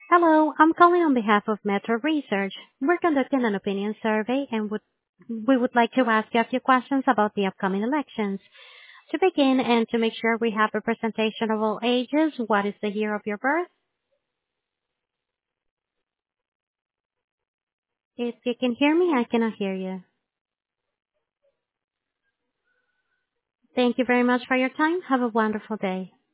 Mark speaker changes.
Speaker 1: Hello, I'm calling on behalf of Metro Research. We're conducting an opinion survey and we would like to ask you a few questions about the upcoming elections. To begin and to make sure we have representation of all ages, what is the year of your birth? If you can hear me, I cannot hear you. Thank you very much for your time. Have a wonderful day.